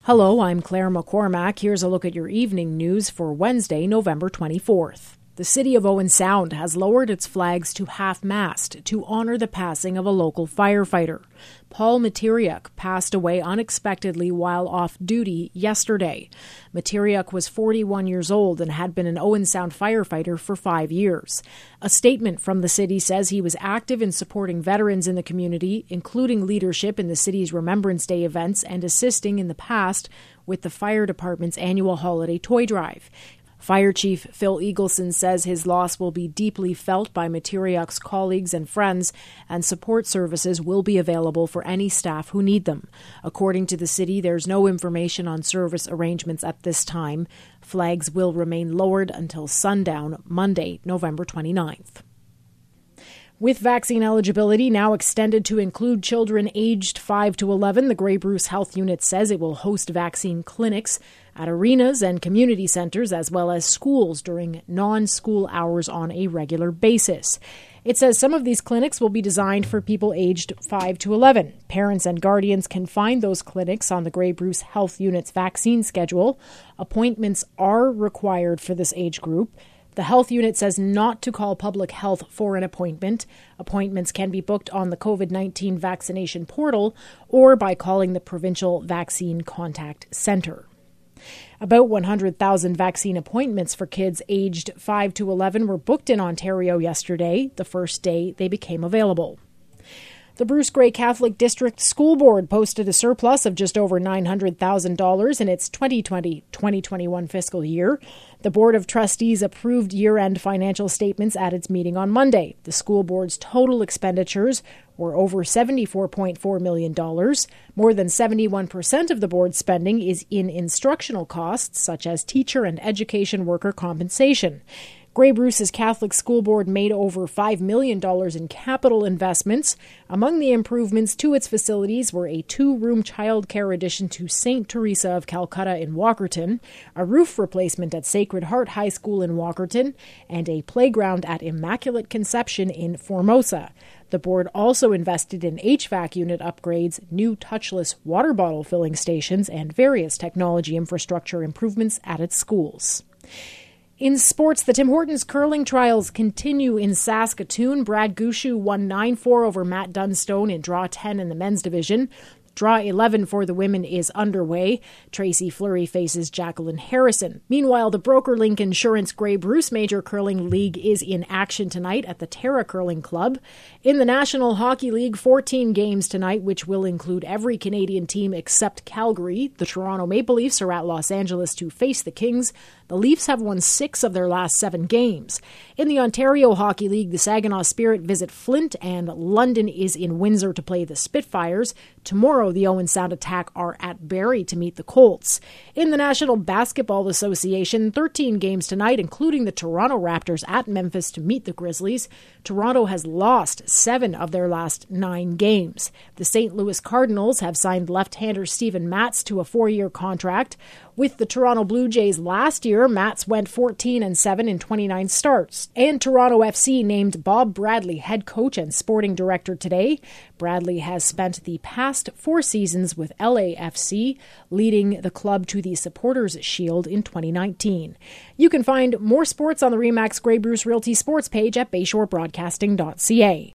Hello, I'm Claire McCormack. Here's a look at your evening news for Wednesday, November 24th. The city of Owen Sound has lowered its flags to half-mast to honor the passing of a local firefighter. Paul Matiriuk passed away unexpectedly while off duty yesterday. Matiriuk was 41 years old and had been an Owen Sound firefighter for 5 years. A statement from the city says he was active in supporting veterans in the community, including leadership in the city's Remembrance Day events and assisting in the past with the fire department's annual holiday toy drive. Fire Chief Phil Eagleson says his loss will be deeply felt by Matiriuk's colleagues and friends, and support services will be available for any staff who need them. According to the city, there's no information on service arrangements at this time. Flags will remain lowered until sundown, Monday, November 29th. With vaccine eligibility now extended to include children aged 5 to 11, the Grey Bruce Health Unit says it will host vaccine clinics at arenas and community centres as well as schools during non-school hours on a regular basis. It says some of these clinics will be designed for people aged 5 to 11. Parents and guardians can find those clinics on the Grey Bruce Health Unit's vaccine schedule. Appointments are required for this age group. The health unit says not to call public health for an appointment. Appointments can be booked on the COVID-19 vaccination portal or by calling the Provincial Vaccine Contact Centre. About 100,000 vaccine appointments for kids aged 5 to 11 were booked in Ontario yesterday, the first day they became available. The Bruce Grey Catholic District School Board posted a surplus of just over $900,000 in its 2020-2021 fiscal year. The Board of Trustees approved year-end financial statements at its meeting on Monday. The school board's total expenditures were over $74.4 million. More than 71% of the board's spending is in instructional costs, such as teacher and education worker compensation. Grey Bruce's Catholic School Board made over $5 million in capital investments. Among the improvements to its facilities were a 2-room childcare addition to St. Teresa of Calcutta in Walkerton, a roof replacement at Sacred Heart High School in Walkerton, and a playground at Immaculate Conception in Formosa. The board also invested in HVAC unit upgrades, new touchless water bottle filling stations, and various technology infrastructure improvements at its schools. In sports, the Tim Hortons curling trials continue in Saskatoon. Brad Gushue won 9-4 over Matt Dunstone in Draw 10 in the men's division. Draw 11 for the women is underway. Tracy Fleury faces Jacqueline Harrison. Meanwhile, the BrokerLink Insurance Grey Bruce Major Curling League is in action tonight at the Terra Curling Club. In the National Hockey League, 14 games tonight, which will include every Canadian team except Calgary. The Toronto Maple Leafs are at Los Angeles to face the Kings. The Leafs have won 6 of their last 7 games. In the Ontario Hockey League, the Saginaw Spirit visit Flint, and London is in Windsor to play the Spitfires. Tomorrow, the Owen Sound Attack are at Barrie to meet the Colts. In the National Basketball Association, 13 games tonight, including the Toronto Raptors at Memphis to meet the Grizzlies. Toronto has lost 7 of their last 9 games. The St. Louis Cardinals have signed left-hander Steven Matz to a 4-year contract. With the Toronto Blue Jays last year, Matz went 14-7 in 29 starts. And Toronto FC named Bob Bradley head coach and sporting director today. Bradley has spent the past 4 seasons with LAFC, leading the club to the Supporters' Shield in 2019. You can find more sports on the RE/MAX Grey Bruce Realty sports page at bayshorebroadcasting.ca.